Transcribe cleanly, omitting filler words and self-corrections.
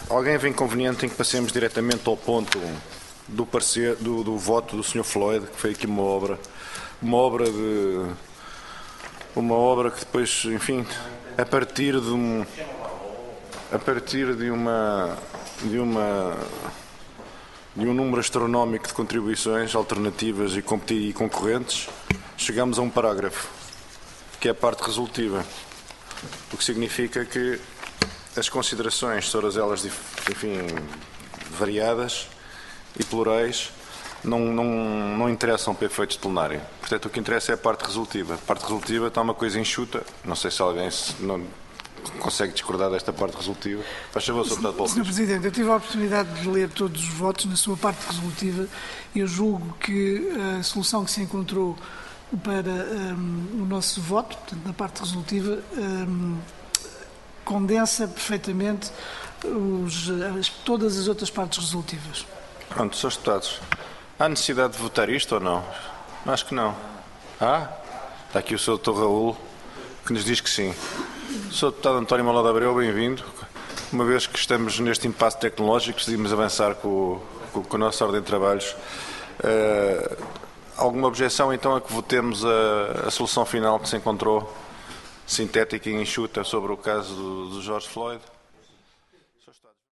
Alguém vê inconveniente em que passemos diretamente ao ponto do parecer, do voto do Sr. Floyd, que foi aqui uma obra que depois, enfim, a partir de um número astronómico de contribuições alternativas e concorrentes, chegamos a um parágrafo, que é a parte resolutiva, o que significa que as considerações, todas elas, enfim, variadas e plurais, não interessam para efeitos de plenário. Portanto, o que interessa é a parte resolutiva. A parte resolutiva está uma coisa enxuta. Não sei se alguém não consegue discordar desta parte resolutiva. Faz favor, Sr. Deputado Paulo Sr. Pires. Presidente, eu tive a oportunidade de ler todos os votos na sua parte resolutiva e eu julgo que a solução que se encontrou para o nosso voto, portanto, na parte resolutiva, condensa perfeitamente todas as outras partes resolutivas. Pronto, Srs. Deputados, há necessidade de votar isto ou não? Acho que não. Está aqui o Sr. Dr. Raul, que nos diz que sim. Sr. Deputado António Malado Abreu, bem-vindo. Uma vez que estamos neste impasse tecnológico, decidimos avançar com a nossa ordem de trabalhos. Alguma objeção, então, a que votemos a solução final que se encontrou, sintética e enxuta, sobre o caso do George Floyd?